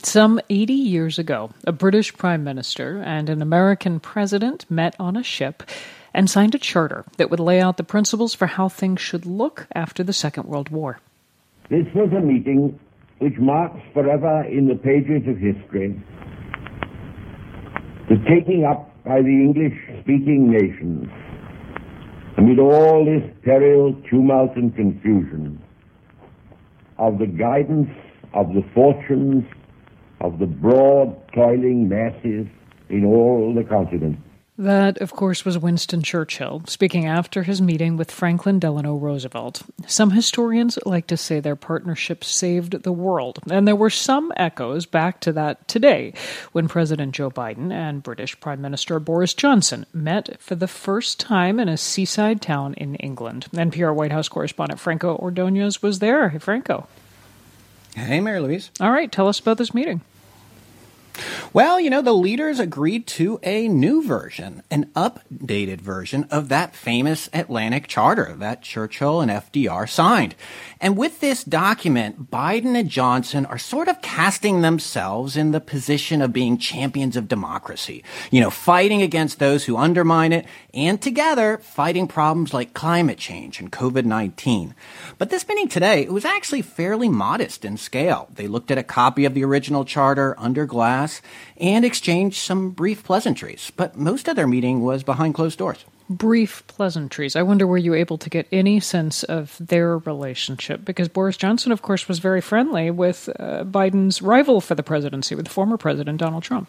Some 80 years ago, a British prime minister and an American president met on a ship and signed a charter that would lay out the principles for how things should look after the Second World War. This was a meeting which marks forever in the pages of history the taking up by the English-speaking nations, amid all this peril, tumult, and confusion, of the guidance of the fortunes of the broad, toiling masses in all the continent. That, of course, was Winston Churchill, speaking after his meeting with Franklin Delano Roosevelt. Some historians like to say their partnership saved the world, and there were some echoes back to that today, when President Joe Biden and British Prime Minister Boris Johnson met for the first time in a seaside town in England. NPR White House correspondent Franco Ordonez was there. Hey, Franco. Hey, Mary Louise. All right, tell us about this meeting. Well, the leaders agreed to a new version, an updated version of that famous Atlantic Charter that Churchill and FDR signed. And with this document, Biden and Johnson are sort of casting themselves in the position of being champions of democracy, fighting against those who undermine it, and together fighting problems like climate change and COVID-19. But this meeting today, it was actually fairly modest in scale. They looked at a copy of the original charter under glass and exchanged some brief pleasantries. But most of their meeting was behind closed doors. Brief pleasantries. I wonder, were you able to get any sense of their relationship? Because Boris Johnson, of course, was very friendly with Biden's rival for the presidency, with former President Donald Trump.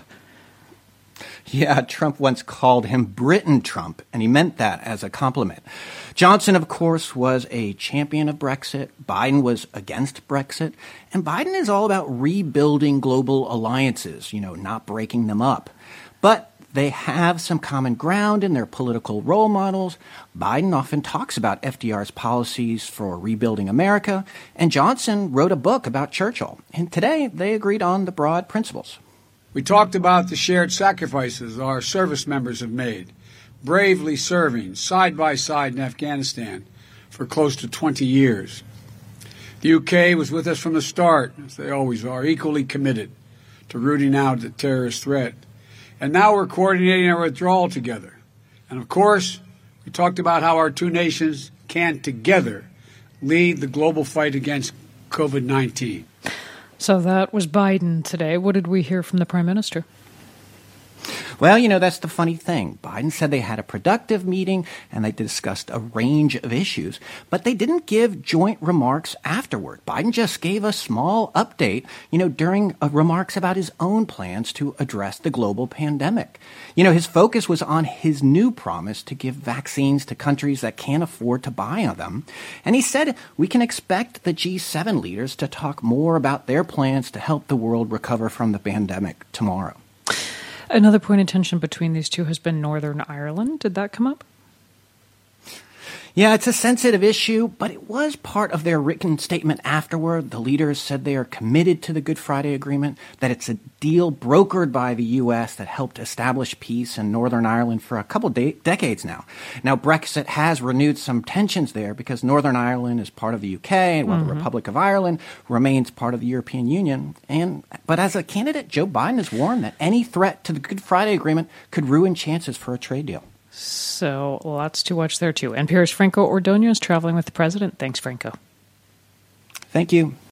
Yeah, Trump once called him Britain Trump, and he meant that as a compliment. Johnson, of course, was a champion of Brexit. Biden was against Brexit. And Biden is all about rebuilding global alliances, not breaking them up. But they have some common ground in their political role models. Biden often talks about FDR's policies for rebuilding America, and Johnson wrote a book about Churchill. And today, they agreed on the broad principles. We talked about the shared sacrifices our service members have made, bravely serving side by side in Afghanistan for close to 20 years. The UK was with us from the start, as they always are, equally committed to rooting out the terrorist threat. And now we're coordinating our withdrawal together. And of course, we talked about how our two nations can together lead the global fight against COVID-19. So that was Biden today. What did we hear from the Prime Minister? Well, that's the funny thing. Biden said they had a productive meeting and they discussed a range of issues, but they didn't give joint remarks afterward. Biden just gave a small update, during remarks about his own plans to address the global pandemic. His focus was on his new promise to give vaccines to countries that can't afford to buy them. And he said we can expect the G7 leaders to talk more about their plans to help the world recover from the pandemic tomorrow. Another point of tension between these two has been Northern Ireland. Did that come up? Yeah, it's a sensitive issue, but it was part of their written statement afterward. The leaders said they are committed to the Good Friday Agreement, that it's a deal brokered by the U.S. that helped establish peace in Northern Ireland for a couple decades now. Now, Brexit has renewed some tensions there because Northern Ireland is part of the UK, while the Republic of Ireland remains part of the European Union. But as a candidate, Joe Biden has warned that any threat to the Good Friday Agreement could ruin chances for a trade deal. So lots to watch there, too. NPR's Franco Ordonez traveling with the president. Thanks, Franco. Thank you.